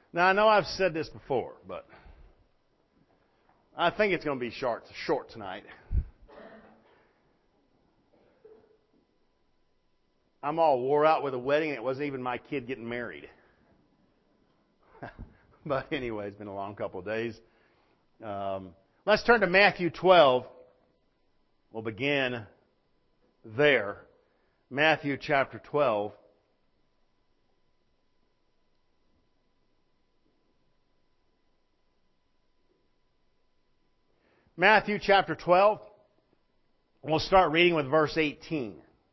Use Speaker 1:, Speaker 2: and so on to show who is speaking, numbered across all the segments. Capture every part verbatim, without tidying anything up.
Speaker 1: Now, I know I've said this before, but I think it's going to be short, short tonight. I'm all wore out with a wedding, and it wasn't even my kid getting married. But anyway, it's been a long couple of days. Um, let's turn to Matthew twelve. We'll begin there. Matthew chapter twelve. Matthew chapter twelve. We'll start reading with verse eighteen.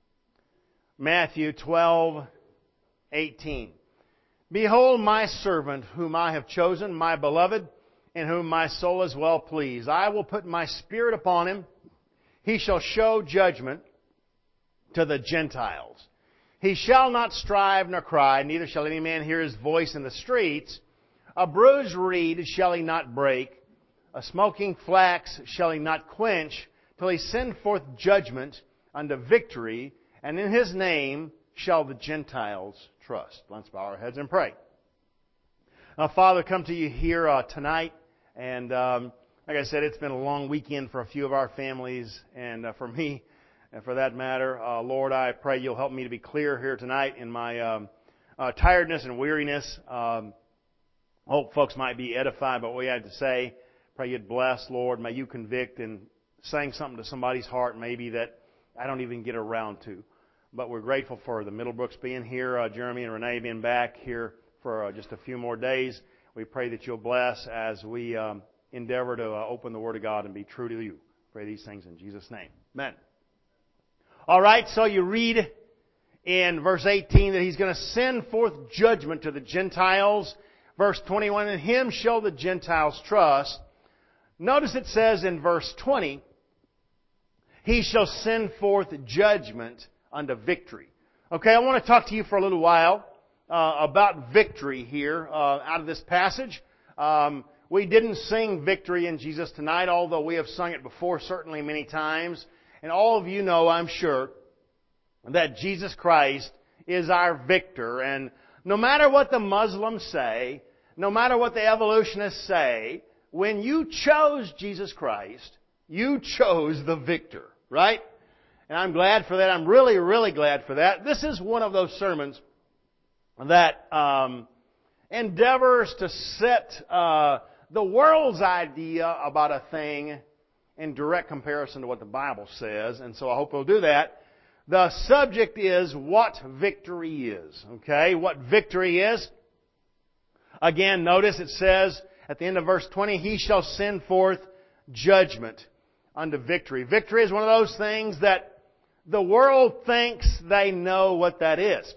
Speaker 1: Matthew twelve, eighteen. Behold my servant whom I have chosen, my beloved, in whom my soul is well pleased. I will put my spirit upon him. He shall show judgment to the Gentiles. He shall not strive nor cry, neither shall any man hear his voice in the streets. A bruised reed shall he not break, a smoking flax shall he not quench, till he send forth judgment unto victory, and in his name shall the Gentiles trust. Let's bow our heads and pray. Now, Father, come to you here uh, tonight, and um, like I said, it's been a long weekend for a few of our families, and uh, for me, and for that matter. Uh, Lord, I pray you'll help me to be clear here tonight in my um, uh, tiredness and weariness. Um, hope folks might be edified by what we had to say. Pray you'd bless, Lord. May you convict and saying something to somebody's heart maybe that I don't even get around to. But we're grateful for the Middlebrooks being here, uh, Jeremy and Renee being back here for uh, just a few more days. We pray that you'll bless as we um, endeavor to uh, open the Word of God and be true to you. Pray these things in Jesus' name. Amen. All right, so you read in verse eighteen that He's going to send forth judgment to the Gentiles. Verse twenty-one, in Him shall the Gentiles trust. Notice it says in verse twenty, He shall send forth judgment unto victory. Okay, I want to talk to you for a little while uh, about victory here uh, out of this passage. Um, we didn't sing victory in Jesus tonight, although we have sung it before, certainly many times. And all of you know, I'm sure, that Jesus Christ is our victor. And no matter what the Muslims say, no matter what the evolutionists say, when you chose Jesus Christ, you chose the victor, right? And I'm glad for that. I'm really, really glad for that. This is one of those sermons that um, endeavors to set uh, the world's idea about a thing in direct comparison to what the Bible says. And so I hope we'll do that. The subject is what victory is. Okay? What victory is. Again, notice it says at the end of verse twenty, He shall send forth judgment unto victory. Victory is one of those things that the world thinks they know what that is.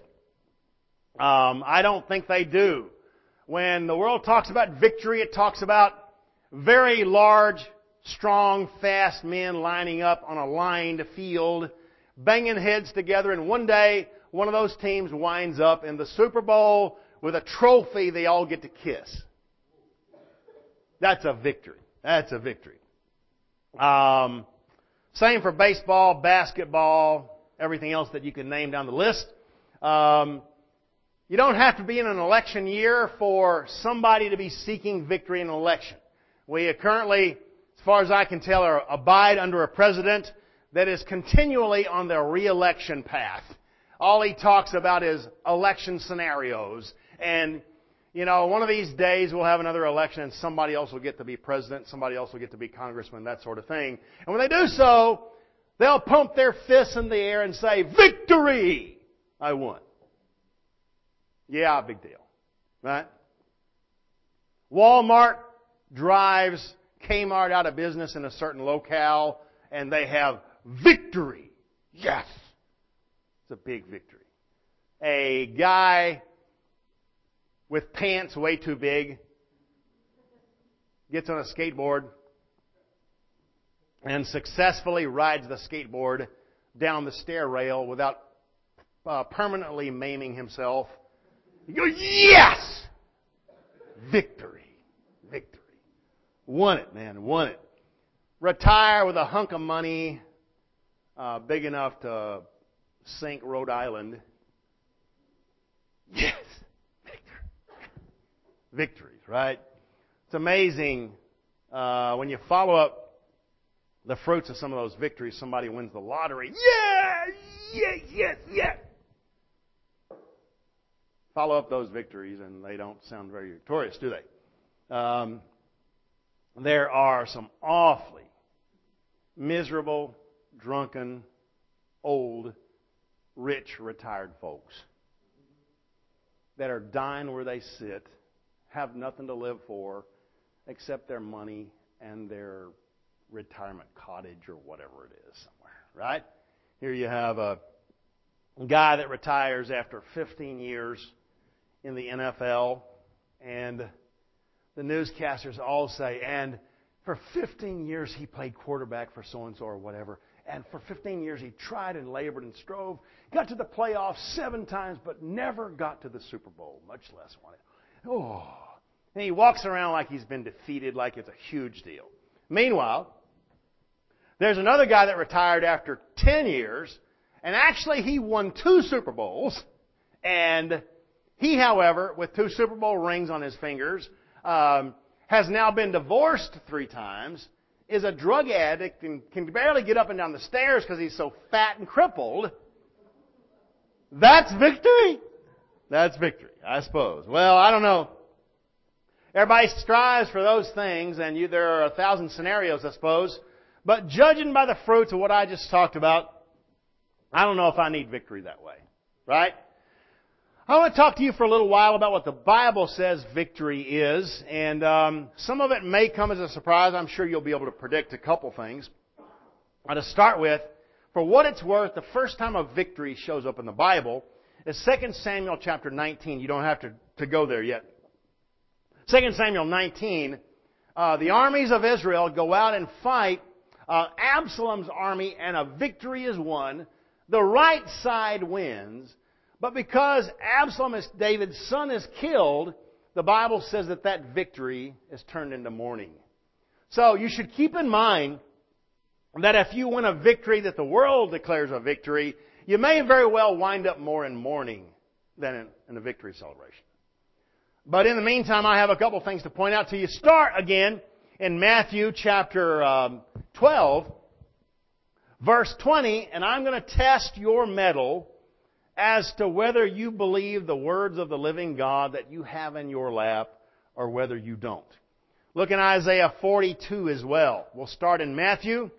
Speaker 1: Um, I don't think they do. When the world talks about victory, it talks about very large, strong, fast men lining up on a lined field, banging heads together, and one day one of those teams winds up in the Super Bowl with a trophy they all get to kiss. That's a victory. That's a victory. Um, same for baseball, basketball, everything else that you can name down the list. Um, you don't have to be in an election year for somebody to be seeking victory in an election. We currently, as far as I can tell, are abide under a president that is continually on the re-election path. All he talks about is election scenarios. And, you know, one of these days we'll have another election and somebody else will get to be president, somebody else will get to be congressman, that sort of thing. And when they do so, they'll pump their fists in the air and say, victory! I won. Yeah, big deal. Right? Walmart drives Kmart out of business in a certain locale and they have victory. Yes! It's a big victory. A guy with pants way too big gets on a skateboard and successfully rides the skateboard down the stair rail without uh, permanently maiming himself. You go, yes! Victory. Victory. Won it, man. Won it. Retire with a hunk of money uh, big enough to sink Rhode Island. Yes! Victory. victories, right? It's amazing uh, when you follow up the fruits of some of those victories. Somebody wins the lottery. Yeah! Yes, yes, yes! Follow up those victories and they don't sound very victorious, do they? Um, there are some awfully miserable, drunken, old, rich, retired folks that are dying where they sit, have nothing to live for except their money and their retirement cottage or whatever it is somewhere, right? Here you have a guy that retires after fifteen years in the N F L, and the newscasters all say, and for fifteen years he played quarterback for so-and-so or whatever, and for fifteen years he tried and labored and strove, got to the playoffs seven times, but never got to the Super Bowl, much less won it. Oh, and he walks around like he's been defeated, like it's a huge deal. Meanwhile, there's another guy that retired after ten years, and actually he won two Super Bowls, and he, however, with two Super Bowl rings on his fingers, um, has now been divorced three times, is a drug addict, and can barely get up and down the stairs because he's so fat and crippled. That's victory? That's victory, I suppose. Well, I don't know. Everybody strives for those things, and you, there are a thousand scenarios, I suppose. But judging by the fruits of what I just talked about, I don't know if I need victory that way. Right? I want to talk to you for a little while about what the Bible says victory is. And um, some of it may come as a surprise. I'm sure you'll be able to predict a couple things. Now, to start with, for what it's worth, the first time a victory shows up in the Bible is Second Samuel chapter nineteen. You don't have to, to go there yet. Second Samuel nineteen, uh, the armies of Israel go out and fight uh, Absalom's army, and a victory is won. The right side wins, but because Absalom, is David's son, is killed, the Bible says that that victory is turned into mourning. So you should keep in mind that if you win a victory that the world declares a victory, you may very well wind up more in mourning than in, in a victory celebration. But in the meantime, I have a couple things to point out to you. Start again in Matthew chapter um, twelve, verse twenty, and I'm going to test your mettle as to whether you believe the words of the living God that you have in your lap or whether you don't. Look in Isaiah forty-two as well. We'll start in Matthew,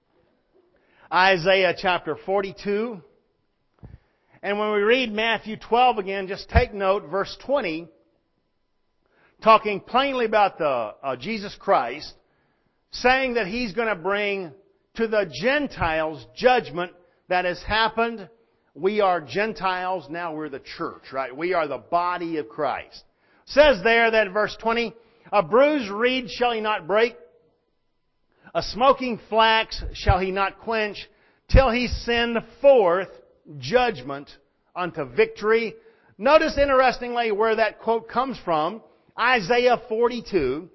Speaker 1: Isaiah chapter forty-two. And when we read Matthew twelve again, just take note, verse twenty, talking plainly about the uh, Jesus Christ, saying that He's going to bring to the Gentiles judgment that has happened. We are Gentiles, now we're the church, right? We are the body of Christ. It says there that verse twenty, a bruised reed shall He not break, a smoking flax shall He not quench, till He send forth judgment unto victory. Notice interestingly where that quote comes from. Isaiah forty-two.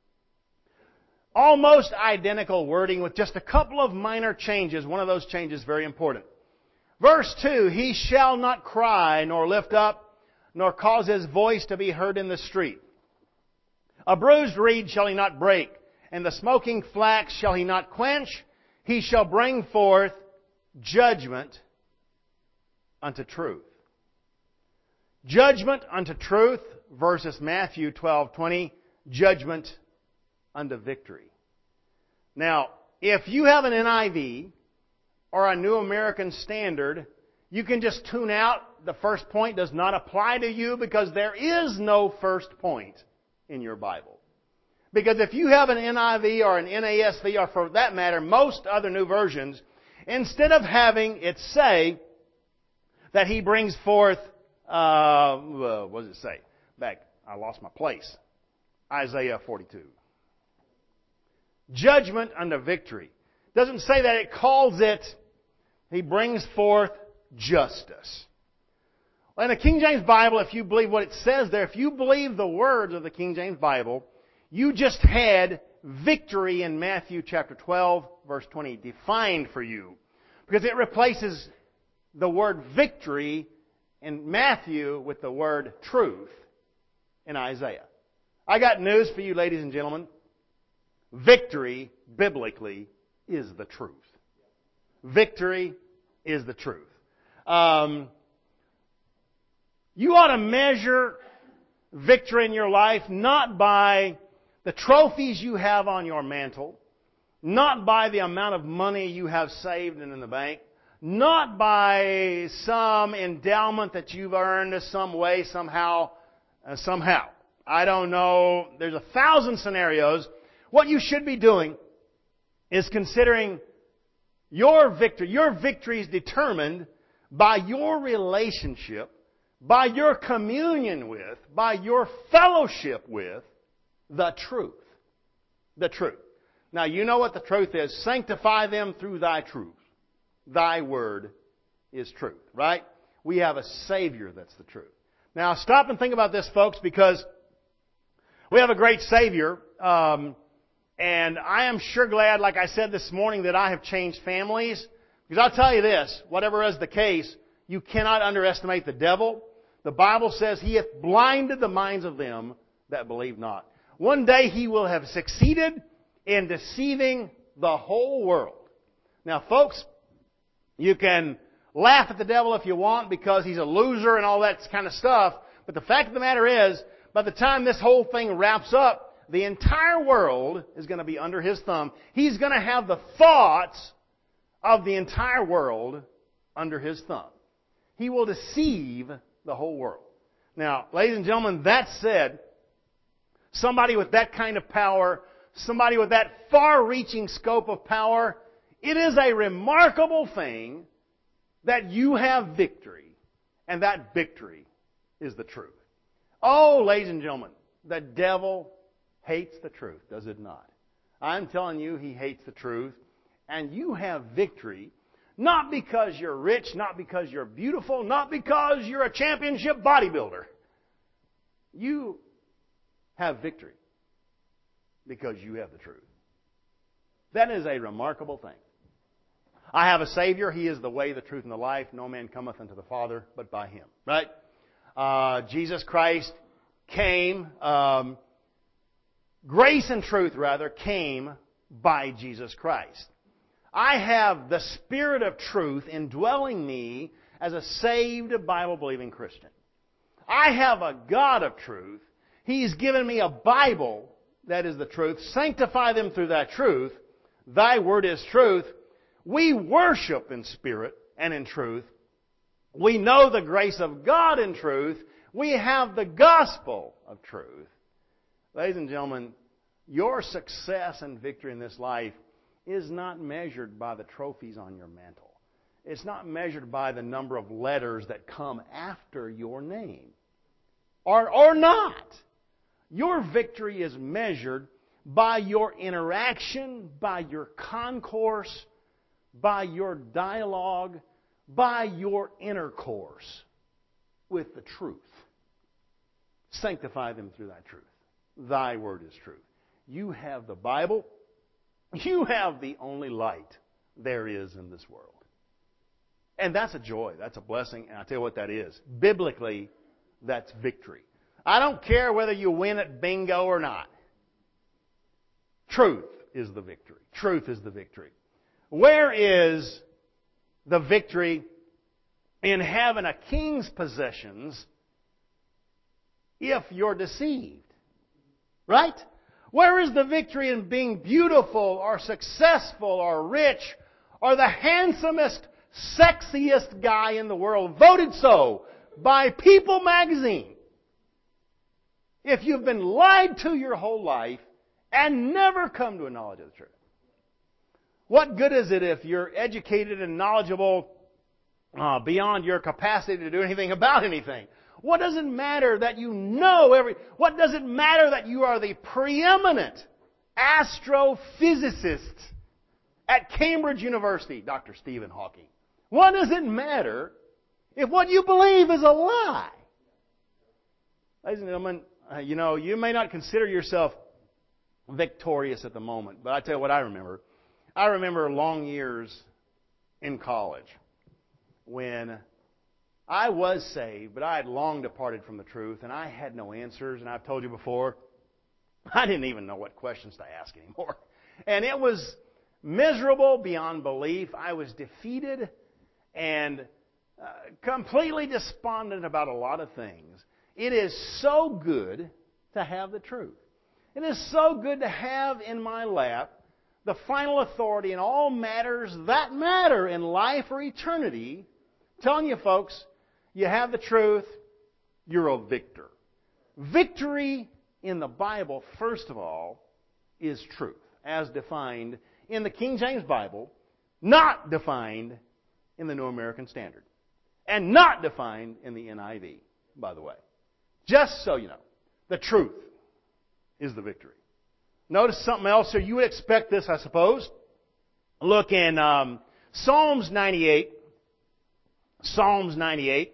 Speaker 1: Almost identical wording with just a couple of minor changes. One of those changes is very important. Verse two, He shall not cry nor lift up, nor cause His voice to be heard in the street. A bruised reed shall He not break, and the smoking flax shall He not quench. He shall bring forth judgment unto truth. Judgment unto truth versus Matthew twelve twenty, judgment unto victory. Now, if you have an N I V or a New American Standard, you can just tune out. The first point does not apply to you because there is no first point in your Bible. Because if you have an N I V or an N A S V, or for that matter, most other new versions, instead of having it say that He brings forth, uh, what does it say? Back, I lost my place. Isaiah forty-two. Judgment unto victory. Doesn't say that, it calls it, He brings forth justice. Well, in the King James Bible, if you believe what it says there, if you believe the words of the King James Bible, you just had victory in Matthew chapter twelve, verse twenty, defined for you. Because it replaces the word victory in Matthew with the word truth in Isaiah. I got news for you, ladies and gentlemen. Victory, biblically, is the truth. Victory is the truth. Um, you ought to measure victory in your life not by the trophies you have on your mantle, not by the amount of money you have saved and in the bank, not by some endowment that you've earned some way, somehow, uh, somehow. I don't know. There's a thousand scenarios. What you should be doing is considering your victory. Your victory is determined by your relationship, by your communion with, by your fellowship with the truth. The truth. Now, you know what the truth is. Sanctify them through thy truth. Thy word is truth, right? We have a Savior that's the truth. Now, stop and think about this, folks, because we have a great Savior. Um, and I am sure glad, like I said this morning, that I have changed families. Because I'll tell you this, whatever is the case, you cannot underestimate the devil. The Bible says he hath blinded the minds of them that believe not. One day he will have succeeded in deceiving the whole world. Now, folks, you can laugh at the devil if you want because he's a loser and all that kind of stuff. But the fact of the matter is, by the time this whole thing wraps up, the entire world is going to be under his thumb. He's going to have the thoughts of the entire world under his thumb. He will deceive the whole world. Now, ladies and gentlemen, that said, somebody with that kind of power, somebody with that far-reaching scope of power, it is a remarkable thing that you have victory, and that victory is the truth. Oh, ladies and gentlemen, the devil hates the truth, does it not? I'm telling you, he hates the truth, and you have victory, not because you're rich, not because you're beautiful, not because you're a championship bodybuilder. You have victory because you have the truth. That is a remarkable thing. I have a Savior. He is the way, the truth, and the life. No man cometh unto the Father but by Him. Right? Uh, Jesus Christ came, um, grace and truth, rather, came by Jesus Christ. I have the Spirit of truth indwelling me as a saved, Bible-believing Christian. I have a God of truth. He's given me a Bible that is the truth. Sanctify them through that truth. Thy word is truth. We worship in spirit and in truth. We know the grace of God in truth. We have the gospel of truth. Ladies and gentlemen, your success and victory in this life is not measured by the trophies on your mantle. It's not measured by the number of letters that come after your name. Or, or not. Your victory is measured by your interaction, by your concourse, by your dialogue, by your intercourse with the truth. Sanctify them through thy truth. Thy word is truth. You have the Bible. You have the only light there is in this world. And that's a joy. That's a blessing. And I'll tell you what that is. Biblically, that's victory. I don't care whether you win at bingo or not. Truth is the victory. Truth is the victory. Where is the victory in having a king's possessions if you're deceived? Right? Where is the victory in being beautiful or successful or rich or the handsomest, sexiest guy in the world, voted so by People magazine, if you've been lied to your whole life and never come to a knowledge of the truth? What good is it if you're educated and knowledgeable uh, beyond your capacity to do anything about anything? What does it matter that you know every... What does it matter that you are the preeminent astrophysicist at Cambridge University, Doctor Stephen Hawking? What does it matter if what you believe is a lie? Ladies and gentlemen, uh, you know, you may not consider yourself victorious at the moment, but I tell you what I remember. I remember long years in college when I was saved, but I had long departed from the truth, and I had no answers. And I've told you before, I didn't even know what questions to ask anymore. And it was miserable beyond belief. I was defeated and uh, completely despondent about a lot of things. It is so good to have the truth. It is so good to have in my lap the final authority in all matters that matter in life or eternity. I'm telling you, folks, you have the truth, you're a victor. Victory in the Bible, first of all, is truth, as defined in the King James Bible, not defined in the New American Standard, and not defined in the N I V, by the way. Just so you know, the truth is the victory. Notice something else here. You would expect this, I suppose. Look in um, Psalms ninety-eight. Psalms ninety-eight.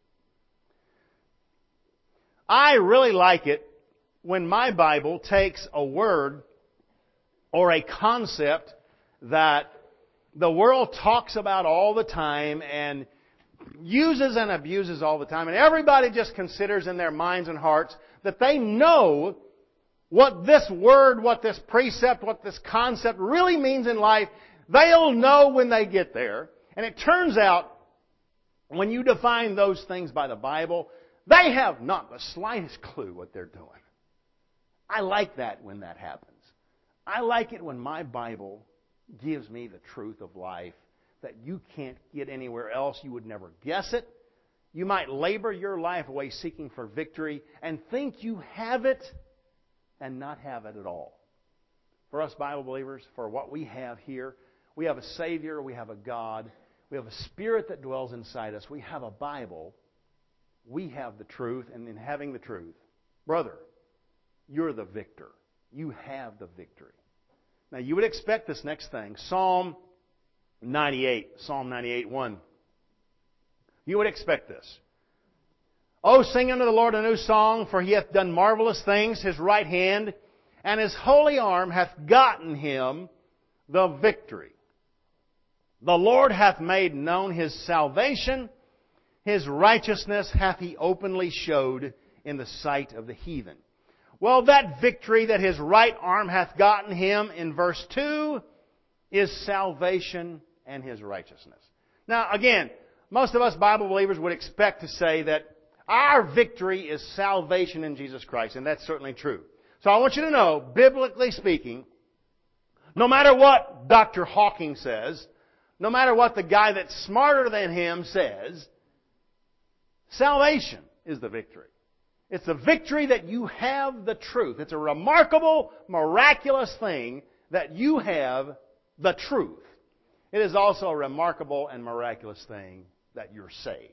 Speaker 1: I really like it when my Bible takes a word or a concept that the world talks about all the time and uses and abuses all the time, and everybody just considers in their minds and hearts that they know what this word, what this precept, what this concept really means in life. They'll know when they get there. And it turns out, when you define those things by the Bible, they have not the slightest clue what they're doing. I like that when that happens. I like it when my Bible gives me the truth of life that you can't get anywhere else. You would never guess it. You might labor your life away seeking for victory and think you have it and not have it at all. For us Bible believers, for what we have here, we have a Savior, we have a God, we have a Spirit that dwells inside us, we have a Bible, we have the truth, and in having the truth, brother, you're the victor. You have the victory. Now you would expect this next thing. Psalm ninety-eight. Psalm ninety-eight, one. You would expect this. Oh, sing unto the Lord a new song, for He hath done marvelous things. His right hand and His holy arm hath gotten Him the victory. The Lord hath made known His salvation. His righteousness hath He openly showed in the sight of the heathen. Well, that victory that His right arm hath gotten Him in verse two is salvation and His righteousness. Now, again, most of us Bible believers would expect to say that our victory is salvation in Jesus Christ, and that's certainly true. So I want you to know, biblically speaking, no matter what Doctor Hawking says, no matter what the guy that's smarter than him says, salvation is the victory. It's the victory that you have the truth. It's a remarkable, miraculous thing that you have the truth. It is also a remarkable and miraculous thing that you're saved.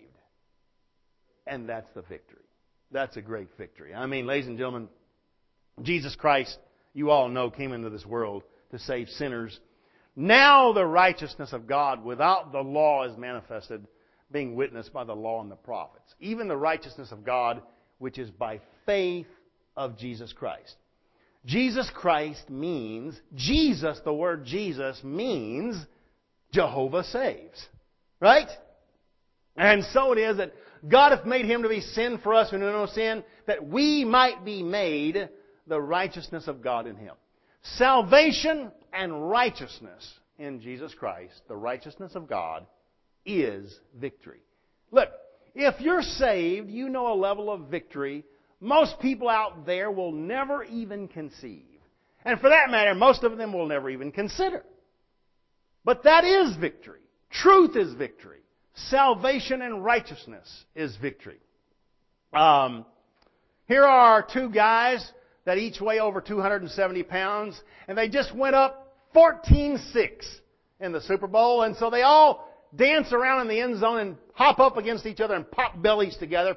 Speaker 1: And that's the victory. That's a great victory. I mean, ladies and gentlemen, Jesus Christ, you all know, came into this world to save sinners. Now the righteousness of God without the law is manifested, being witnessed by the law and the prophets. Even the righteousness of God, which is by faith of Jesus Christ. Jesus Christ means, Jesus, the word Jesus means Jehovah saves. Right? And so it is that God hath made Him to be sin for us who know no sin, that we might be made the righteousness of God in Him. Salvation and righteousness in Jesus Christ, the righteousness of God, is victory. Look, if you're saved, you know a level of victory most people out there will never even conceive. And for that matter, most of them will never even consider. But that is victory. Truth is victory. Salvation and righteousness is victory. Um, here are two guys that each weigh over two hundred seventy pounds, and they just went up fourteen six in the Super Bowl, and so they all dance around in the end zone and hop up against each other and pop bellies together.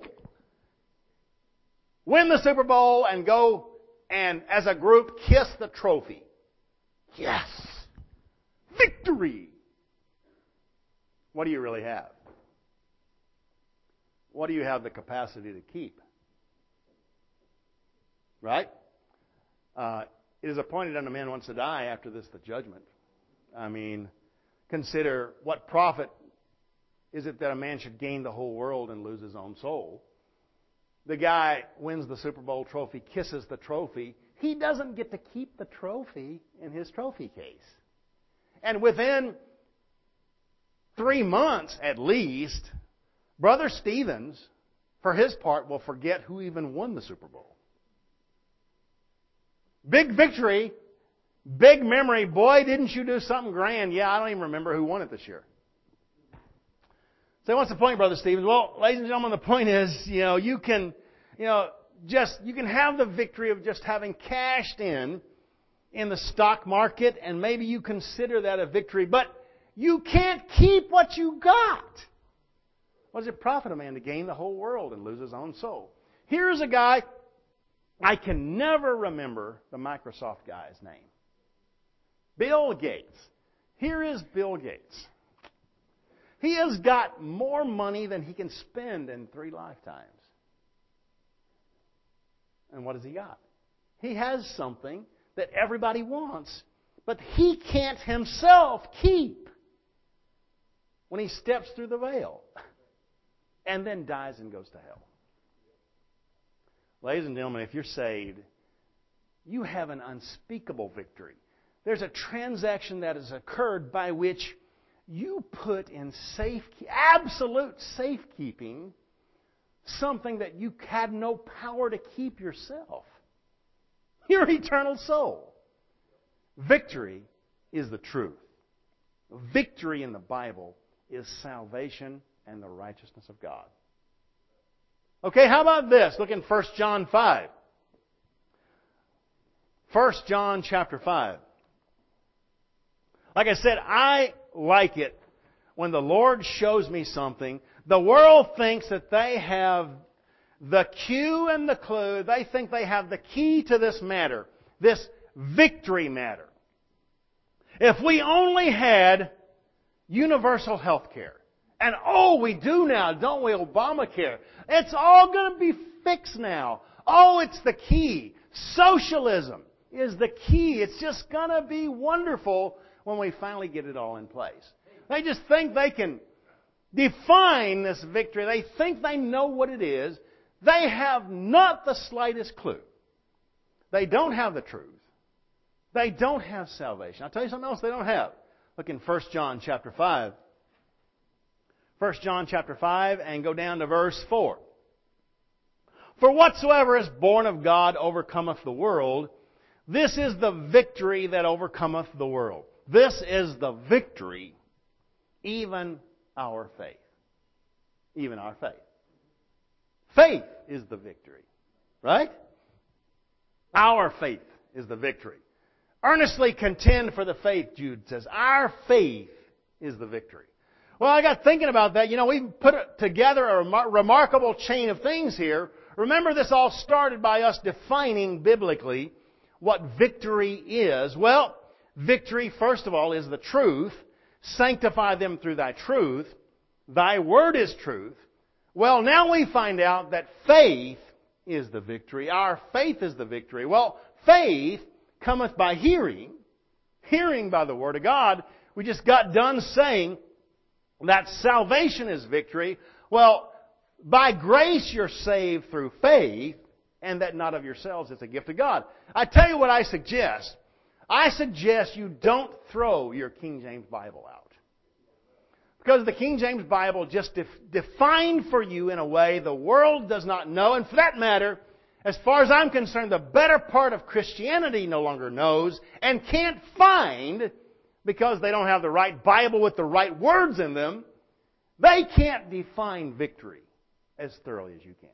Speaker 1: Win the Super Bowl and go and, as a group, kiss the trophy. Yes! Victory! What do you really have? What do you have the capacity to keep? Right? Uh, it is appointed unto men once to die, after this the judgment. I mean, consider what profit is it that a man should gain the whole world and lose his own soul? The guy wins the Super Bowl trophy, kisses the trophy. he doesn't get to keep the trophy in his trophy case. And within three months at least, Brother Stevens, for his part, will forget who even won the Super Bowl. Big victory, big memory. Boy, didn't you do something grand. Yeah, I don't even remember who won it this year. So what's the point, Brother Stevens? Well, ladies and gentlemen, the point is, you know, you can, you know, just, you can have the victory of just having cashed in in the stock market, and maybe you consider that a victory, but you can't keep what you got. What does it profit a man to gain the whole world and lose his own soul? Here's a guy, I can never remember the Microsoft guy's name. Bill Gates. Here is Bill Gates. He has got more money than he can spend in three lifetimes. And what has he got? He has something that everybody wants, but he can't himself keep when he steps through the veil and then dies and goes to hell. Ladies and gentlemen, if you're saved, you have an unspeakable victory. There's a transaction that has occurred by which you put in safe, absolute safekeeping something that you had no power to keep yourself. Your eternal soul. Victory is the truth. Victory in the Bible is salvation and the righteousness of God. Okay, how about this? Look in First John five. First John chapter five. Like I said, I like it when the Lord shows me something. The world thinks that they have the cue and the clue. They think they have the key to this matter, this victory matter. If we only had universal health care, and oh, we do now, don't we, Obamacare, it's all going to be fixed now. Oh, it's the key. Socialism is the key. It's just going to be wonderful when we finally get it all in place. They just think they can define this victory. They think they know what it is. They have not the slightest clue. They don't have the truth. They don't have salvation. I'll tell you something else they don't have. Look in First John chapter five. First John chapter five and go down to verse four. For whatsoever is born of God overcometh the world. This is the victory that overcometh the world. This is the victory, even our faith. Even our faith. Faith is the victory. Right? Our faith is the victory. Earnestly contend for the faith, Jude says. Our faith is the victory. Well, I got thinking about that. You know, we put together a remar- remarkable chain of things here. Remember, this all started by us defining biblically what victory is. Well, victory, first of all, is the truth. Sanctify them through thy truth. Thy word is truth. Well, now we find out that faith is the victory. Our faith is the victory. Well, faith cometh by hearing. Hearing by the word of God. We just got done saying that salvation is victory. Well, by grace you're saved through faith, and that not of yourselves, it's a gift of God. I tell you what I suggest. I suggest you don't throw your King James Bible out. Because the King James Bible just def- defined for you in a way the world does not know. And for that matter, as far as I'm concerned, the better part of Christianity no longer knows and can't find, because they don't have the right Bible with the right words in them, they can't define victory as thoroughly as you can.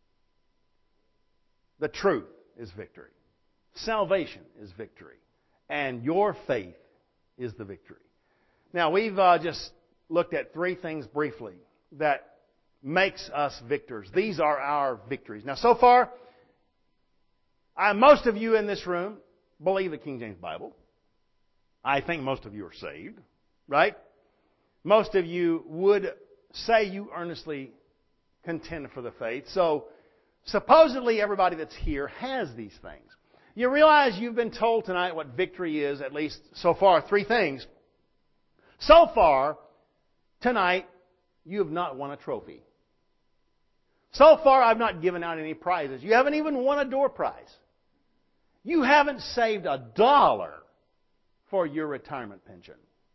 Speaker 1: The truth is victory. Salvation is victory. And your faith is the victory. Now, we've uh, just looked at three things briefly that makes us victors. These are our victories. Now, so far, I, most of you in this room believe the King James Bible. I think most of you are saved, right? Most of you would say you earnestly contend for the faith. So, supposedly everybody that's here has these things. You realize you've been told tonight what victory is, at least so far, three things. So far, tonight, you have not won a trophy. So far, I've not given out any prizes. You haven't even won a door prize. You haven't saved a dollar for your retirement pension.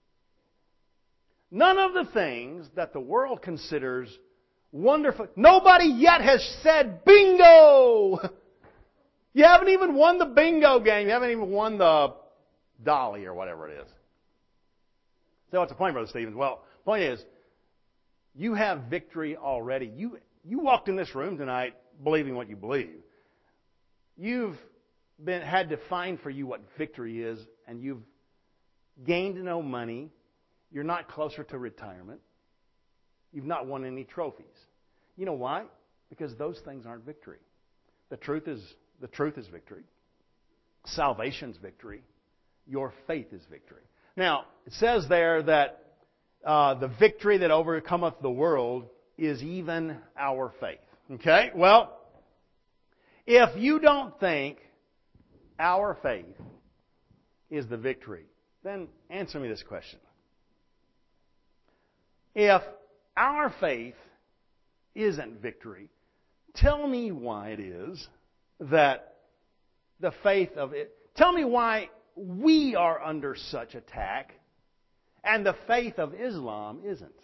Speaker 1: None of the things that the world considers wonderful. Nobody yet has said, bingo! You haven't even won the bingo game. You haven't even won the dolly or whatever it is. So what's the point, Brother Stevens? Well, the point is, you have victory already. You, you walked in this room tonight believing what you believe. You've been, had to find for you what victory is, and you've gained no money. You're not closer to retirement. You've not won any trophies. You know why? Because those things aren't victory. The truth is, the truth is victory. Salvation's victory. Your faith is victory. Now, it says there that uh, the victory that overcometh the world is even our faith. Okay? Well, if you don't think our faith is the victory, then answer me this question. If our faith isn't victory, tell me why it is that the faith of it, tell me why we are under such attack and the faith of Islam isn't.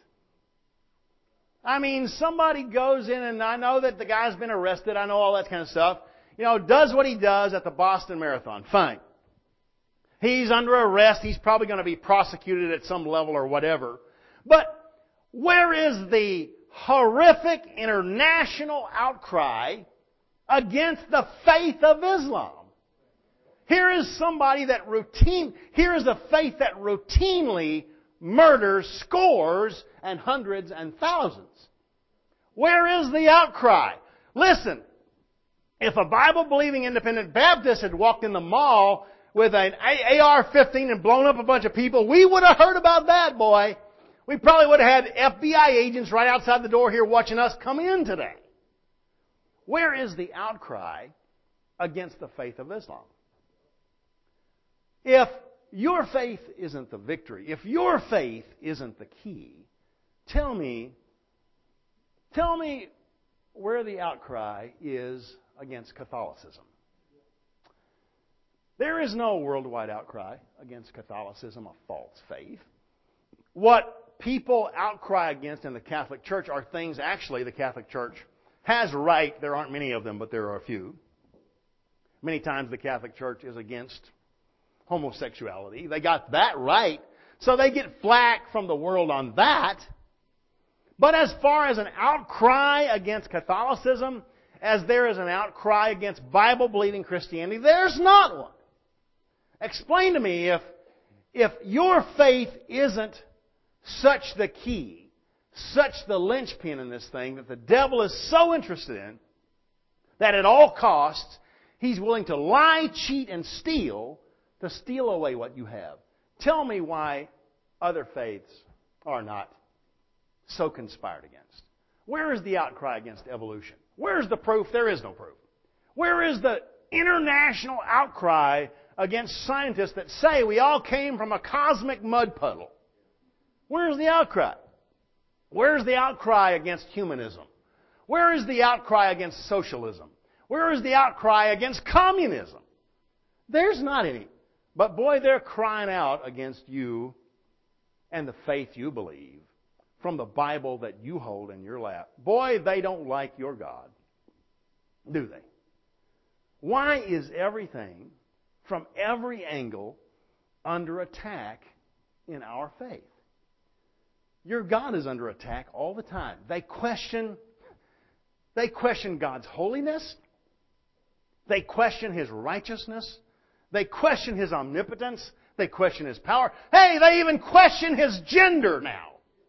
Speaker 1: I mean, somebody goes in, and I know that the guy's been arrested, I know all that kind of stuff, you know, does what he does at the Boston Marathon. Fine. He's under arrest, he's probably going to be prosecuted at some level or whatever. But where is the horrific international outcry against the faith of Islam? Here is somebody that routine, here is a faith that routinely murders scores and hundreds and thousands. Where is the outcry? Listen, if a Bible-believing independent Baptist had walked in the mall with an A R fifteen and blown up a bunch of people, we would have heard about that, boy. We probably would have had F B I agents right outside the door here watching us come in today. Where is the outcry against the faith of Islam? If your faith isn't the victory, if your faith isn't the key, tell me, tell me where the outcry is against Catholicism. There is no worldwide outcry against Catholicism, a false faith. What people outcry against in the Catholic Church are things actually the Catholic Church has right. There aren't many of them, but there are a few. Many times the Catholic Church is against homosexuality. They got that right. So they get flack from the world on that. But as far as an outcry against Catholicism, as there is an outcry against Bible-believing Christianity, there's not one. Explain to me if, if your faith isn't such the key, such the linchpin in this thing that the devil is so interested in that at all costs he's willing to lie, cheat, and steal to steal away what you have. Tell me why other faiths are not so conspired against. Where is the outcry against evolution? Where is the proof? There is no proof. Where is the international outcry against scientists that say we all came from a cosmic mud puddle? Where is the outcry? Where is the outcry against humanism? Where is the outcry against socialism? Where is the outcry against communism? There's not any. But boy, they're crying out against you and the faith you believe from the Bible that you hold in your lap. Boy, they don't like your God, do they? Why is everything from every angle under attack in our faith? Your God is under attack all the time. They question, they question God's holiness. They question His righteousness. They question His omnipotence. They question His power. Hey, they even question His gender now.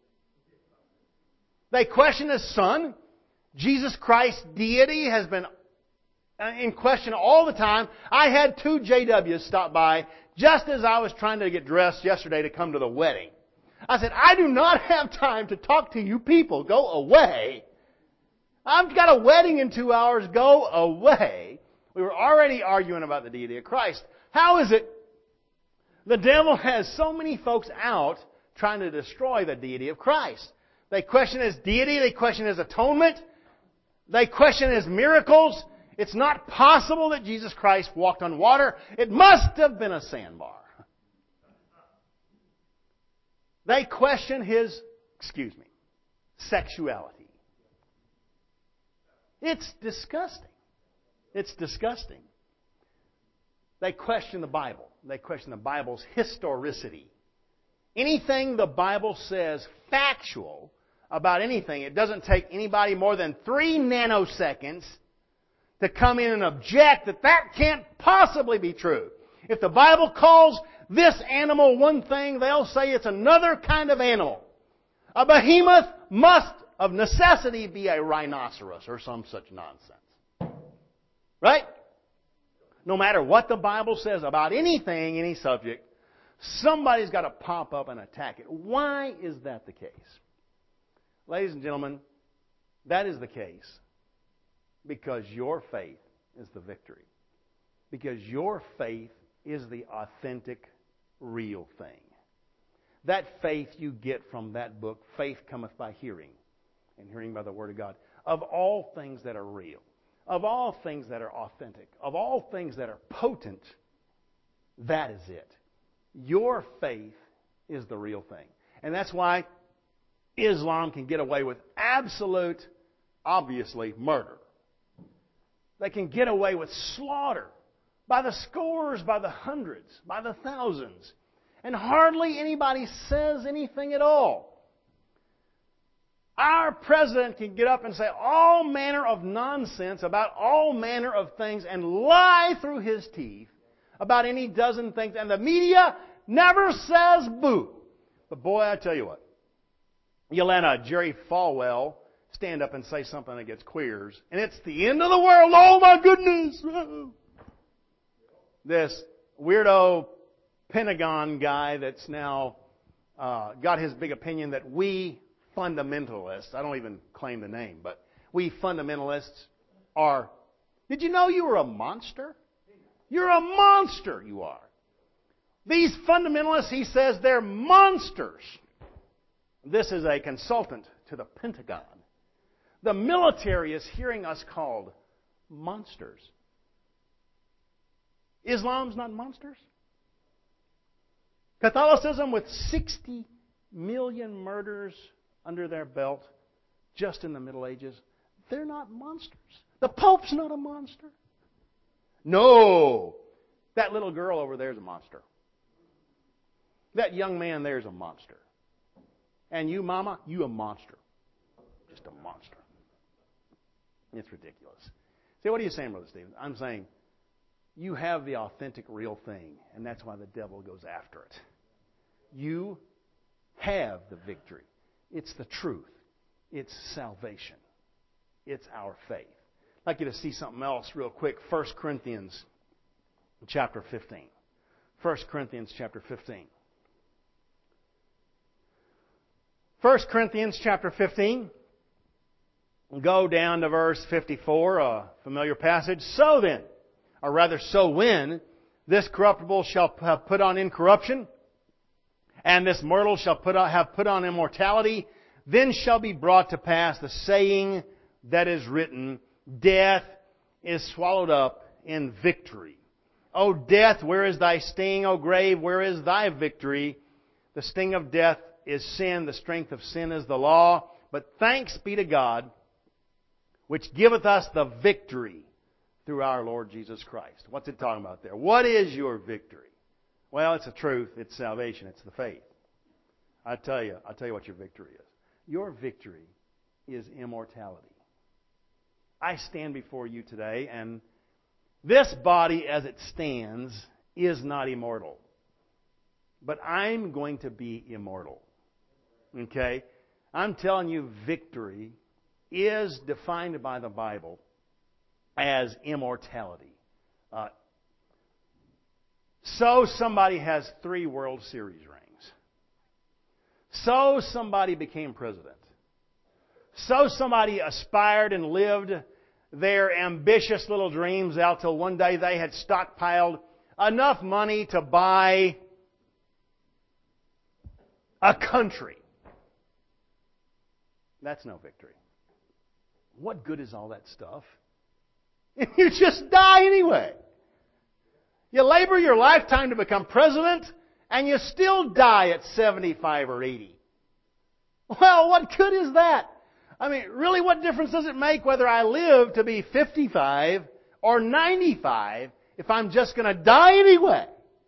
Speaker 1: They question His Son. Jesus Christ's deity has been in question all the time. I had two J Ws stop by just as I was trying to get dressed yesterday to come to the wedding. I said, I do not have time to talk to you people. Go away. I've got a wedding in two hours. Go away. We were already arguing about the deity of Christ. How is it the devil has so many folks out trying to destroy the deity of Christ? They question His deity. They question His atonement. They question His miracles. It's not possible that Jesus Christ walked on water. It must have been a sandbar. They question His, excuse me, sexuality. It's disgusting. It's disgusting. They question the Bible. They question the Bible's historicity. Anything the Bible says factual about anything, it doesn't take anybody more than three nanoseconds to come in and object that that can't possibly be true. If the Bible calls this animal one thing, they'll say it's another kind of animal. A behemoth must, of necessity, be a rhinoceros or some such nonsense. Right? No matter what the Bible says about anything, any subject, somebody's got to pop up and attack it. Why is that the case? Ladies and gentlemen, that is the case because your faith is the victory. Because your faith is the authentic, real thing. That faith you get from that book, faith cometh by hearing, and hearing by the Word of God. Of all things that are real, of all things that are authentic, of all things that are potent, that is it. Your faith is the real thing. And that's why Islam can get away with absolute, obviously, murder. They can get away with slaughter by the scores, by the hundreds, by the thousands. And hardly anybody says anything at all. Our president can get up and say all manner of nonsense about all manner of things and lie through his teeth about any dozen things. And the media never says boo. But boy, I tell you what. You let a Jerry Falwell stand up and say something against queers, and it's the end of the world. Oh my goodness! This weirdo Pentagon guy that's now uh, got his big opinion that we fundamentalists, I don't even claim the name, but we fundamentalists are, did you know you were a monster? You're a monster, you are. These fundamentalists, he says, they're monsters. This is a consultant to the Pentagon. The military is hearing us called monsters. Islam's not monsters. Catholicism, with sixty million murders under their belt just in the Middle Ages, they're not monsters. The Pope's not a monster. No. That little girl over there is a monster. That young man there is a monster. And you, Mama, you a monster. Just a monster. It's ridiculous. See, what are you saying, Brother Stephen? I'm saying you have the authentic, real thing, and that's why the devil goes after it. You have the victory. It's the truth. It's salvation. It's our faith. I'd like you to see something else real quick. First Corinthians chapter fifteen. First Corinthians chapter fifteen. First Corinthians chapter fifteen. Go down to verse fifty-four, a familiar passage. So then, or rather so when, this corruptible shall have put on incorruption, and this mortal shall put on, have put on immortality, then shall be brought to pass the saying that is written, death is swallowed up in victory. O death, where is thy sting? O grave, where is thy victory? The sting of death is sin, the strength of sin is the law. But thanks be to God, which giveth us the victory through our Lord Jesus Christ. What's it talking about there? What is your victory? Well, it's the truth, it's salvation, it's the faith. I tell you, I'll tell you what your victory is. Your victory is immortality. I stand before you today, and this body as it stands is not immortal. But I'm going to be immortal. Okay? I'm telling you, victory is defined by the Bible as immortality. Uh, so somebody has three World Series rings. So somebody became president. So somebody aspired and lived their ambitious little dreams out till one day they had stockpiled enough money to buy a country. That's no victory. What good is all that stuff You just die anyway. You labor your lifetime to become president, and you still die at seventy-five or eighty. Well, what good is that? I mean, really, what difference does it make whether I live to be fifty-five or ninety-five if I'm just going to die anyway?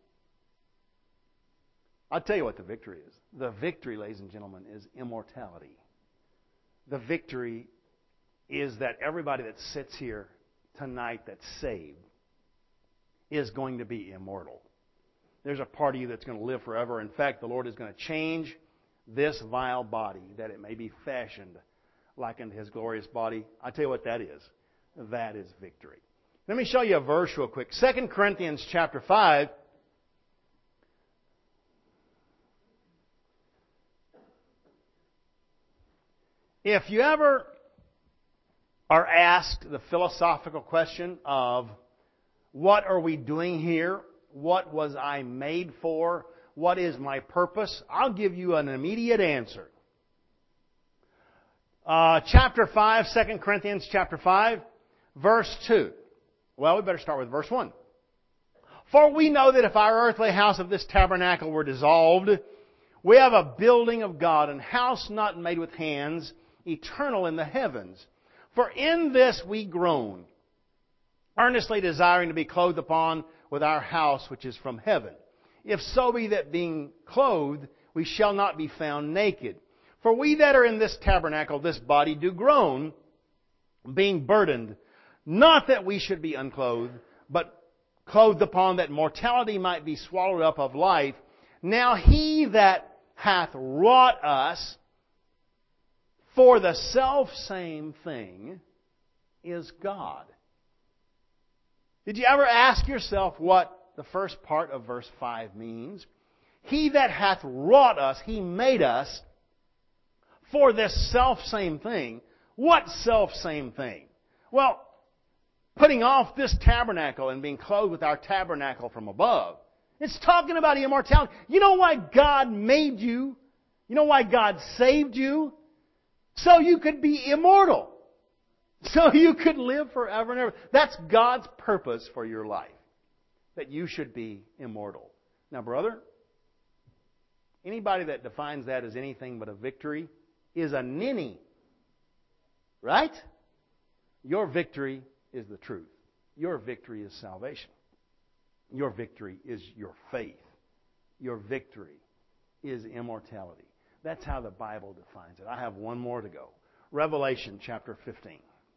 Speaker 1: I'll tell you what the victory is. The victory, ladies and gentlemen, is immortality. The victory is that everybody that sits here tonight that's saved is going to be immortal. There's a part of you that's going to live forever. In fact, the Lord is going to change this vile body that it may be fashioned like unto His glorious body. I tell you what that is. That is victory. Let me show you a verse real quick. Second Corinthians chapter five. If you ever are asked the philosophical question of what are we doing here? What was I made for? What is my purpose? I'll give you an immediate answer. Uh, chapter five, Second Corinthians chapter five, verse two. Well, we better start with verse one. For we know that if our earthly house of this tabernacle were dissolved, we have a building of God, an house not made with hands, eternal in the heavens. For in this we groan, earnestly desiring to be clothed upon with our house which is from heaven. If so be that being clothed, we shall not be found naked. For we that are in this tabernacle, this body, do groan, being burdened, not that we should be unclothed, but clothed upon that mortality might be swallowed up of life. Now He that hath wrought us for the selfsame thing is God. Did you ever ask yourself what the first part of verse five means? He that hath wrought us, He made us for this selfsame thing. What selfsame thing? Well, putting off this tabernacle and being clothed with our tabernacle from above. It's talking about immortality. You know why God made you? You know why God saved you? So you could be immortal. So you could live forever and ever. That's God's purpose for your life. That you should be immortal. Now, brother, anybody that defines that as anything but a victory is a ninny. Right? Your victory is the truth. Your victory is salvation. Your victory is your faith. Your victory is immortality. That's how the Bible defines it. I have one more to go. Revelation chapter fifteen.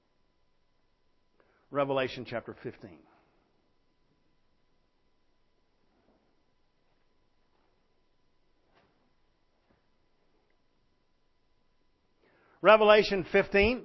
Speaker 1: Revelation chapter fifteen. Revelation fifteen.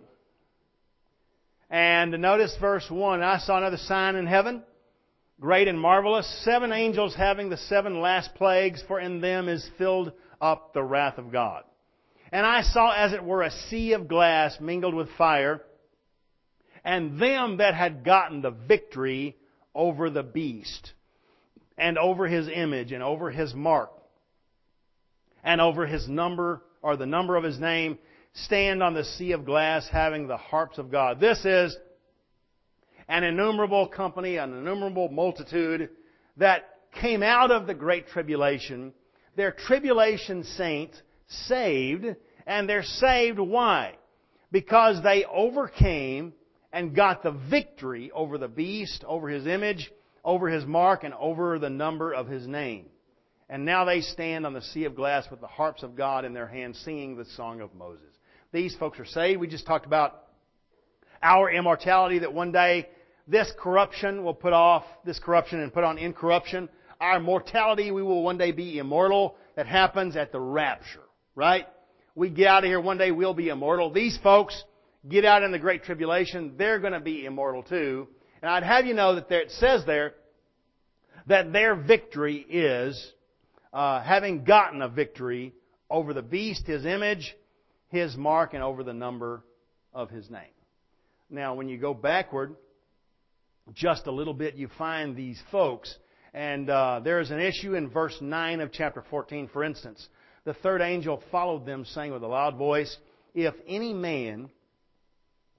Speaker 1: And notice verse one. I saw another sign in heaven, great and marvelous, seven angels having the seven last plagues, for in them is filled up the wrath of God. And I saw as it were a sea of glass mingled with fire, and them that had gotten the victory over the beast, and over his image, and over his mark, and over his number, or the number of his name, stand on the sea of glass having the harps of God. This is an innumerable company, an innumerable multitude that came out of the great tribulation. They're tribulation saints, saved, and they're saved why? Because they overcame and got the victory over the beast, over his image, over his mark, and over the number of his name. And now they stand on the sea of glass with the harps of God in their hands, singing the song of Moses. These folks are saved. We just talked about our immortality, that one day this corruption will put off this corruption and put on incorruption. Our mortality, we will one day be immortal. That happens at the rapture, right? We get out of here one day, we'll be immortal. These folks get out in the great tribulation, they're going to be immortal too. And I'd have you know that there, it says there that their victory is uh, having gotten a victory over the beast, his image, his mark, and over the number of his name. Now, when you go backward just a little bit, you find these folks. And uh, there is an issue in verse nine of chapter fourteen, for instance. The third angel followed them, saying with a loud voice, if any man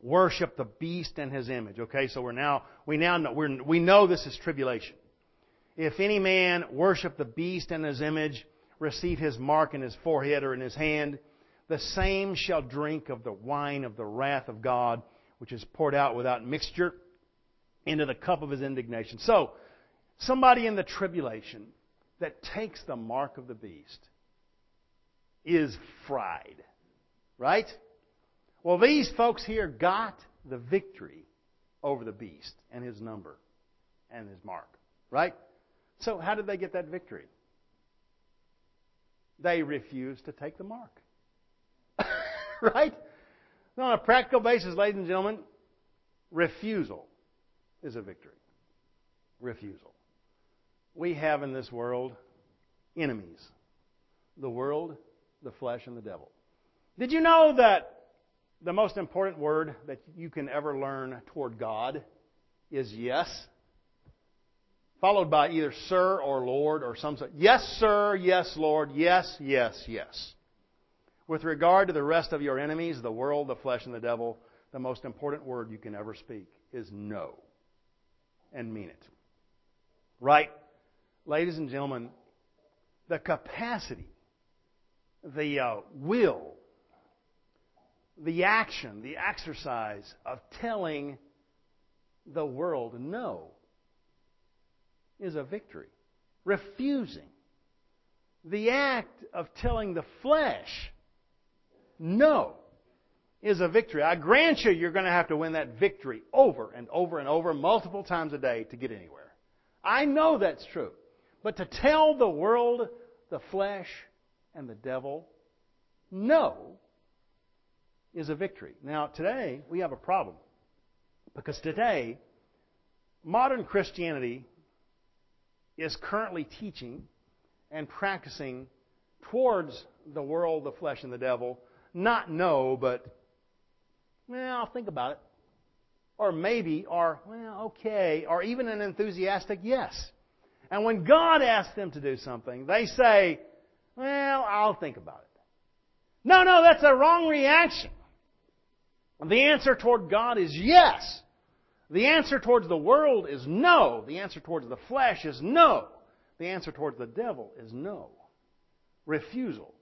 Speaker 1: worship the beast and his image. Okay, so we're now we now know we're, we know this is tribulation. If any man worship the beast and his image, receive his mark in his forehead or in his hand, the same shall drink of the wine of the wrath of God, which is poured out without mixture into the cup of his indignation. So, somebody in the tribulation that takes the mark of the beast is fried. Right? Well, these folks here got the victory over the beast and his number and his mark. Right? So, how did they get that victory? They refused to take the mark. Right? So on a practical basis, ladies and gentlemen, refusal is a victory. Refusal. We have in this world enemies. The world, the flesh, and the devil. Did you know that the most important word that you can ever learn toward God is yes? Followed by either sir or Lord or some sort. Yes, sir. Yes, Lord. Yes, yes, yes. With regard to the rest of your enemies, the world, the flesh, and the devil, the most important word you can ever speak is no. And mean it. Right? Ladies and gentlemen, the capacity, the uh, will, the action, the exercise of telling the world no is a victory. Refusing. The act of telling the flesh no is a victory. I grant you, you're going to have to win that victory over and over and over, multiple times a day to get anywhere. I know that's true. But to tell the world, the flesh, and the devil no is a victory. Now, today, we have a problem. Because today, modern Christianity is currently teaching and practicing towards the world, the flesh, and the devil, not no, but, well, I'll think about it. Or maybe, or, well, okay, or even an enthusiastic yes. And when God asks them to do something, they say, well, I'll think about it. No, no, that's a wrong reaction. The answer toward God is yes. The answer towards the world is no. The answer towards the flesh is no. The answer towards the devil is no. Refusal.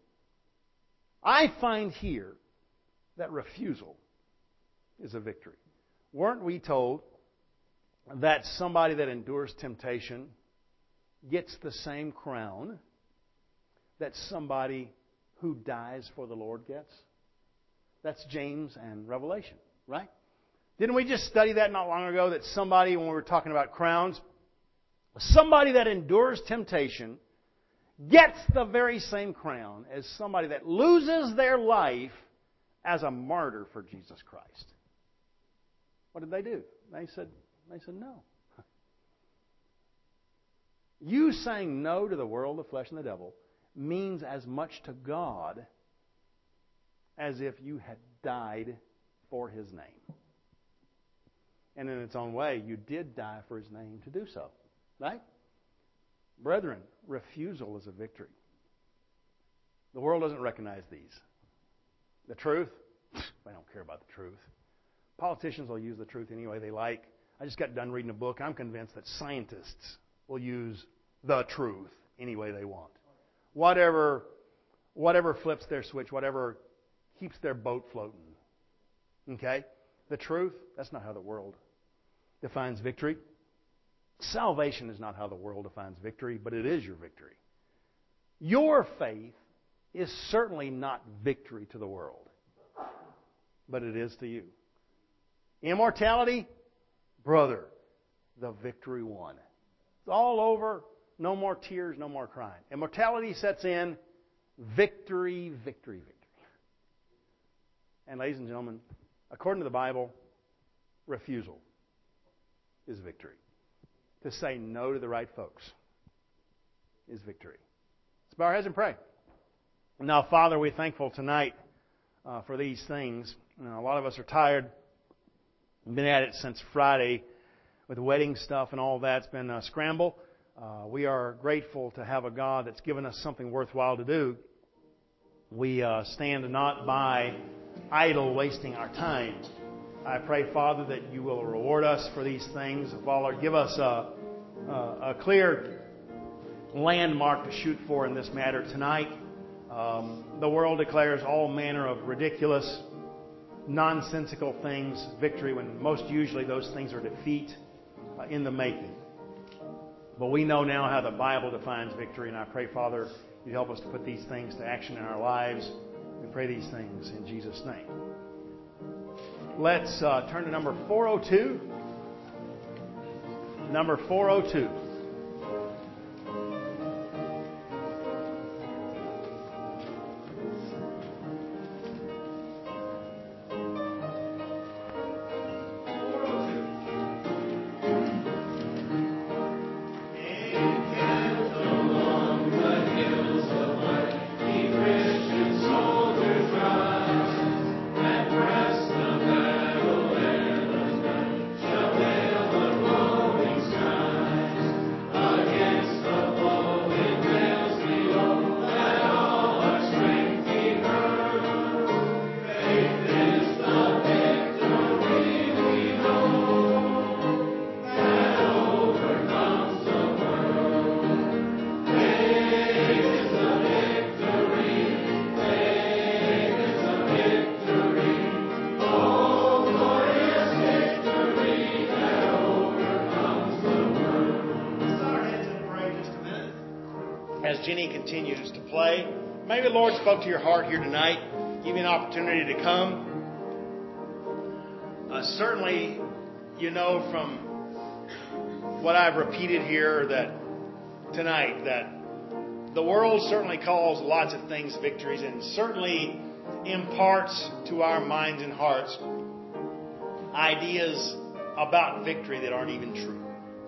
Speaker 1: I find here that refusal is a victory. Weren't we told that somebody that endures temptation gets the same crown that somebody who dies for the Lord gets? That's James and Revelation, right? Didn't we just study that not long ago, that somebody, when we were talking about crowns, somebody that endures temptation gets the very same crown as somebody that loses their life as a martyr for Jesus Christ. What did they do? They said, they said no. You saying no to the world, the flesh, and the devil means as much to God as if you had died for His name. And in its own way, you did die for His name to do so. Right? Brethren, refusal is a victory. The world doesn't recognize these. The truth? They don't care about the truth. Politicians will use the truth any way they like. I just got done reading a book. I'm convinced that scientists will use the truth any way they want. Whatever, whatever flips their switch, whatever keeps their boat floating. Okay? The truth, that's not how the world defines victory. Salvation is not how the world defines victory, but it is your victory. Your faith is certainly not victory to the world, but it is to you. Immortality, brother, the victory won. It's all over. No more tears, no more crying. Immortality sets in. Victory, victory, victory. And ladies and gentlemen, according to the Bible, refusal is victory. To say no to the right folks is victory. Let's bow our heads and pray. Now, Father, we're thankful tonight uh, for these things. You know, a lot of us are tired. We've been at it since Friday with wedding stuff and all that. It's been a scramble. Uh, we are grateful to have a God that's given us something worthwhile to do. We uh, stand not by idle wasting our time. I pray, Father, that you will reward us for these things. Father, give us a, a, a clear landmark to shoot for in this matter tonight. Um, the world declares all manner of ridiculous, nonsensical things victory, when most usually those things are defeat uh, in the making. But we know now how the Bible defines victory, and I pray, Father, you help us to put these things to action in our lives. We pray these things in Jesus' name. Let's uh, turn to number four oh two. Number four oh two. Jenny continues to play. Maybe the Lord spoke to your heart here tonight, give you an opportunity to come. Uh, certainly, you know from what I've repeated here that tonight that the world certainly calls lots of things victories, and certainly imparts to our minds and hearts ideas about victory that aren't even true.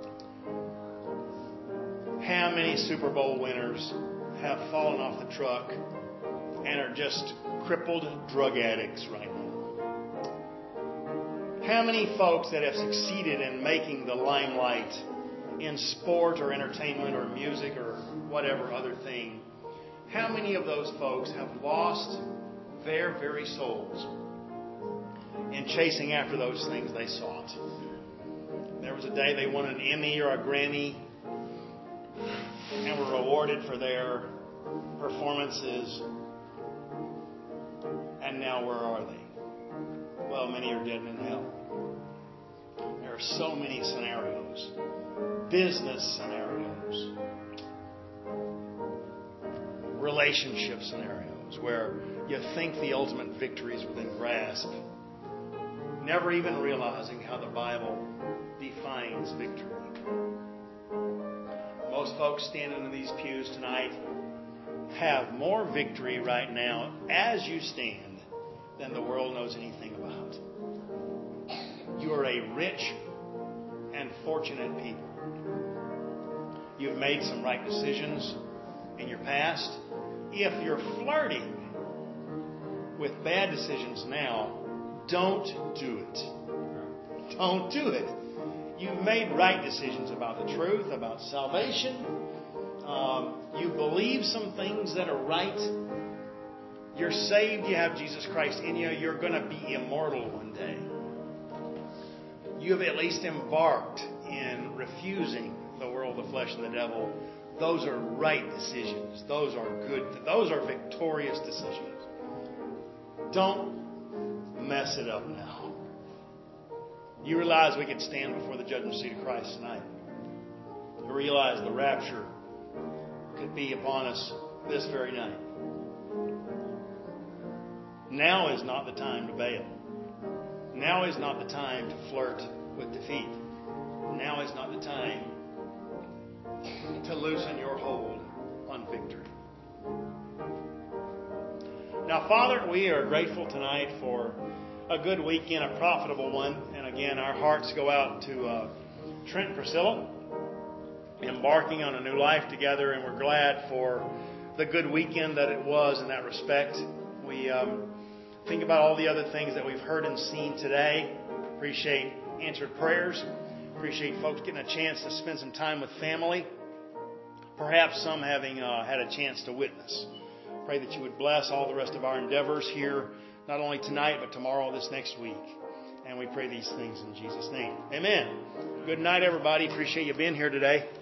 Speaker 1: How many Super Bowl winners have fallen off the truck and are just crippled drug addicts right now? How many folks that have succeeded in making the limelight in sport or entertainment or music or whatever other thing, how many of those folks have lost their very souls in chasing after those things they sought? There was a day they won an Emmy or a Grammy and were rewarded for their performances. And now where are they? Well, many are dead and in hell. There are so many scenarios, business scenarios, relationship scenarios, where you think the ultimate victory is within grasp, never even realizing how the Bible defines victory. Most folks standing in these pews tonight have more victory right now as you stand than the world knows anything about. You are a rich and fortunate people. You've made some right decisions in your past. If you're flirting with bad decisions now, don't do it. Don't do it. You've made right decisions about the truth, about salvation. Um, you believe some things that are right. You're saved. You have Jesus Christ in you. You're going to be immortal one day. You have at least embarked in refusing the world, the flesh, and the devil. Those are right decisions. Those are good. Those are victorious decisions. Don't mess it up now. You realize we could stand before the judgment seat of Christ tonight. You realize the rapture could be upon us this very night. Now is not the time to bail. Now is not the time to flirt with defeat. Now is not the time to loosen your hold on victory. Now, Father, we are grateful tonight for a good weekend, a profitable one. And again, our hearts go out to uh, Trent and Priscilla, embarking on a new life together. And we're glad for the good weekend that it was in that respect. We um, think about all the other things that we've heard and seen today. Appreciate answered prayers. Appreciate folks getting a chance to spend some time with family. Perhaps some having uh, had a chance to witness. Pray that you would bless all the rest of our endeavors here, not only tonight, but tomorrow, this next week. And we pray these things in Jesus' name. Amen. Good night, everybody. Appreciate you being here today.